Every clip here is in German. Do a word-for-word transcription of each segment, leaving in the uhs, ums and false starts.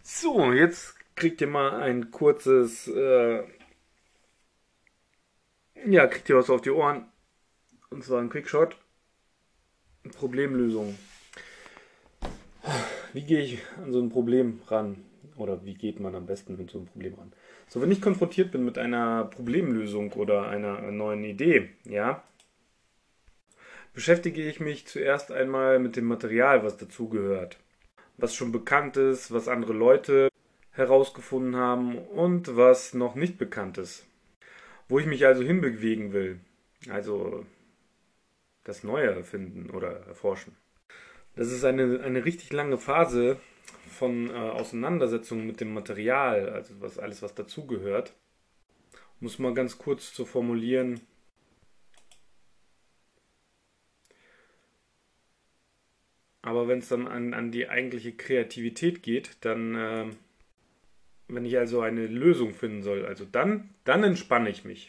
So, jetzt kriegt ihr mal ein kurzes, äh, ja, kriegt ihr was auf die Ohren. Und zwar ein Quickshot. Problemlösung. Wie gehe ich an so ein Problem ran? Oder wie geht man am besten mit so einem Problem ran? So, wenn ich konfrontiert bin mit einer Problemlösung oder einer neuen Idee, ja, beschäftige ich mich zuerst einmal mit dem Material, was dazugehört. Was schon bekannt ist, was andere Leute herausgefunden haben und was noch nicht bekannt ist. Wo ich mich also hinbewegen will. Also das Neue erfinden oder erforschen. Das ist eine, eine richtig lange Phase von äh, Auseinandersetzung mit dem Material, also was alles, was dazugehört. Muss mal ganz kurz zu formulieren. Aber wenn es dann an, an die eigentliche Kreativität geht, dann, äh, wenn ich also eine Lösung finden soll, also dann, dann entspanne ich mich.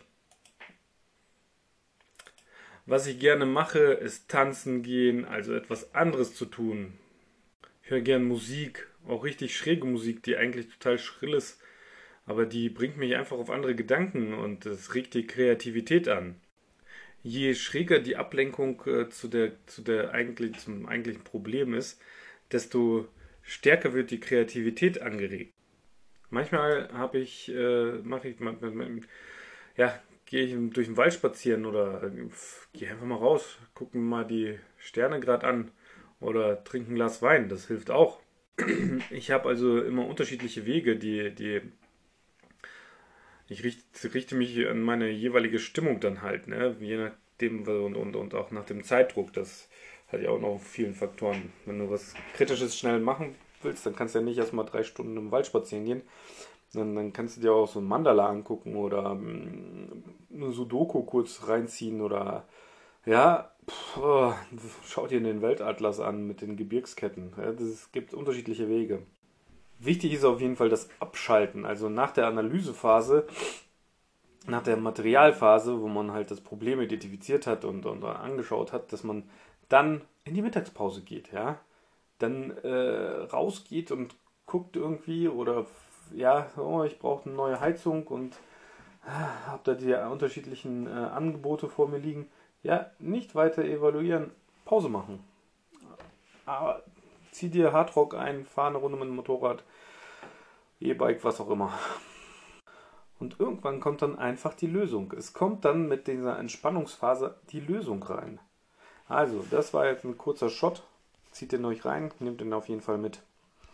Was ich gerne mache, ist tanzen gehen, also etwas anderes zu tun. Ich höre gern Musik, auch richtig schräge Musik, die eigentlich total schrill ist, aber die bringt mich einfach auf andere Gedanken und es regt die Kreativität an. Je schräger die Ablenkung äh, zu der, zu der eigentlich, zum eigentlichen Problem ist, desto stärker wird die Kreativität angeregt. Manchmal habe ich, äh, mache ich, ja, gehe ich durch den Wald spazieren oder äh, gehe einfach mal raus, gucke mir mal die Sterne gerade an oder trinke ein Glas Wein, das hilft auch. Ich habe also immer unterschiedliche Wege, die, die ich richte, richte mich an meine jeweilige Stimmung dann halt, ne? Je nachdem und, und, und auch nach dem Zeitdruck. Das hat ja auch noch vielen Faktoren. Wenn du was Kritisches schnell machen willst, dann kannst du ja nicht erstmal drei Stunden im Wald spazieren gehen. Dann, dann kannst du dir auch so ein Mandala angucken oder mm, eine Sudoku kurz reinziehen oder ja, pff, oh, schau dir den Weltatlas an mit den Gebirgsketten. Ja, das, es gibt unterschiedliche Wege. Wichtig ist auf jeden Fall das Abschalten. Also nach der Analysephase, nach der Materialphase, wo man halt das Problem identifiziert hat und, und angeschaut hat, dass man dann in die Mittagspause geht, ja. Dann äh, rausgeht und guckt irgendwie oder ja, oh, ich brauche eine neue Heizung und äh, habe da die unterschiedlichen äh, Angebote vor mir liegen. Ja, nicht weiter evaluieren, Pause machen. Aber zieh dir Hardrock ein, fahr eine Runde mit dem Motorrad, E-Bike, was auch immer. Und irgendwann kommt dann einfach die Lösung. Es kommt dann mit dieser Entspannungsphase die Lösung rein. Also, das war jetzt ein kurzer Shot. Zieht den euch rein, nehmt den auf jeden Fall mit.